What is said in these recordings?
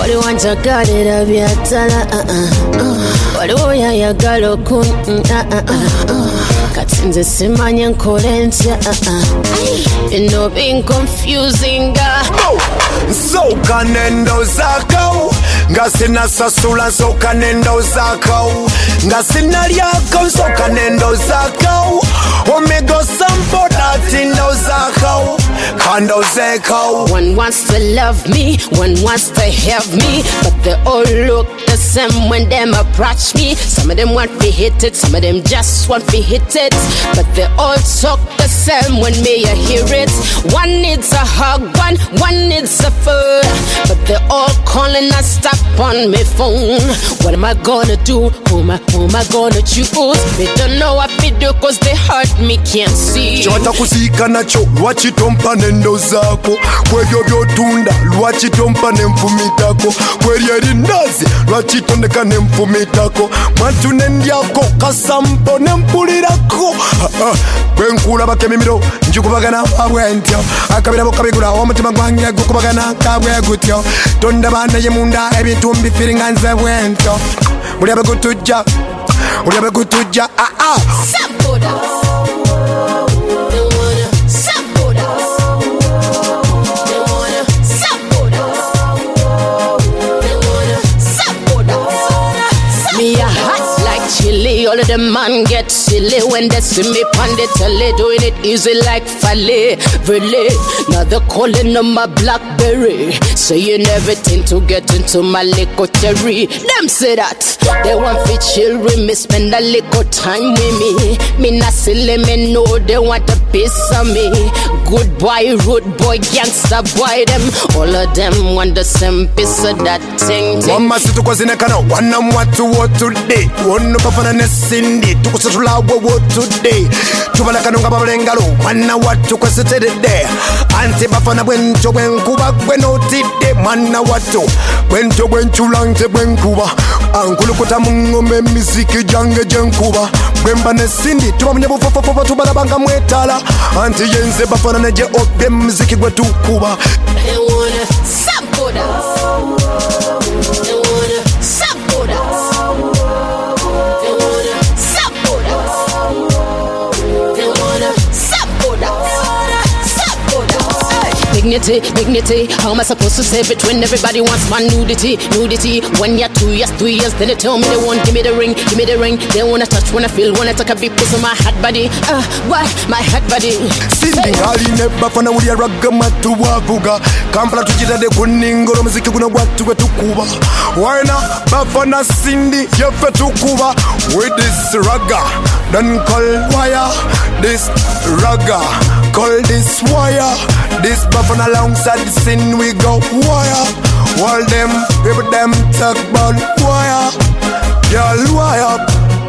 Wali wanjagalira byatala waliwo yayagala okun kati nze simanye nkole ntya you know being confusing Nsoka nendo zako nga sinasasula nsoka nendo zako nga sinalyako nsoka nendo zako omego sampo dati ndo zako kando zeko. One wants to love me, one wants to have me, but they all look the same when them approach me. Some of them want to hit it, some of them just want to hit it, but they all talk the same when me I hear it. One needs a hug, one needs a food, but they all calling and stop on my phone. What am I gonna do? Who am I gonna choose? They don't know what to do cause they hurt me, can't see. Chota kusika nacho, lwachi tompa nendo zako. Kwebyo byotunda, lwachi tompa nemfumitako. Kweli erinazi, lwachi tondeka nemfumitako. Matu nendyako, kasampo nempulirako. Bwenkula bakemimiro, njukubagana abwentyo. Akabira bukabigula, omutima gwange gukubagana kabwe gutyo. Tonda bana yemunda, ebitumbi firinganze bwentyo. Mulyabe gutujja, mulyabe gutujja, Sampoda. Me a hot like chili, all of them man get silly when they see me pon the telly, doing it easy like Fale. Really, now they calling on my Blackberry, saying everything to get into my little cherry. Them say that they want to chill with me, spend a little time with me. Me not silly, me know they want a piece of me. Good boy, rude boy, gangster boy, them all of them want the same piece of that thing. Mama situ kwa zinekana, wana mwatu wo today. Wono pafana nesindi, tukusatula wo today. Chubala kanunga babalengalo, wana watu kwa sitede de. Anti bafana bwento bwenkuba bwenotide. Mana watu, bwento bwenchulangte bwenkuba. Ankulukuta mungome miziki jange jenkuba. Bwemba nesindi, tuba mnyebu fofofofa tubala banga mwetala. Anti yenze bafana neje ope miziki gwe tukuba. They wanna sample us. They wanna sample us. They wanna sample us. They wanna sample us. Sample us. Hey. Dignity, how am I supposed to save it when everybody wants my nudity? When you're 2 years, 3 years, then they tell me they won't give me the ring. They wanna touch, wanna feel, wanna take a big piece of my hot body. What? My hot body. Cindy hali ne bafana uli ya raga matu wavuga. Kampala tujita de kuningolo mziki kuna watu wetukuba. Waina bafana Cindy yefe tukuba. With this raga, don't call wire. This raga, call this wire. This bafana alongside the sin we go wire. All them, people them talk about wire. Girl wire.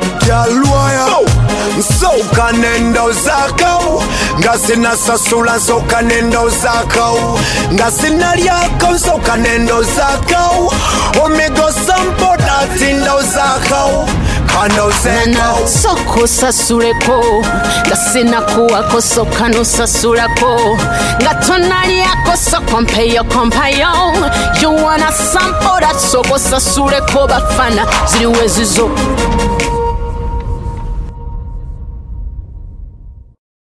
Nsoka nendo zako nga sinasasula nsoka nendo zako nga sinalyako nsoka nendo zako omego sampo dati ndo zako kando zeko soko sasuleko nga sinakuwako soka nosasulako nga tonalyako soko mpeyo you wanna sample that soko sasuleko bafana ziriwe zizo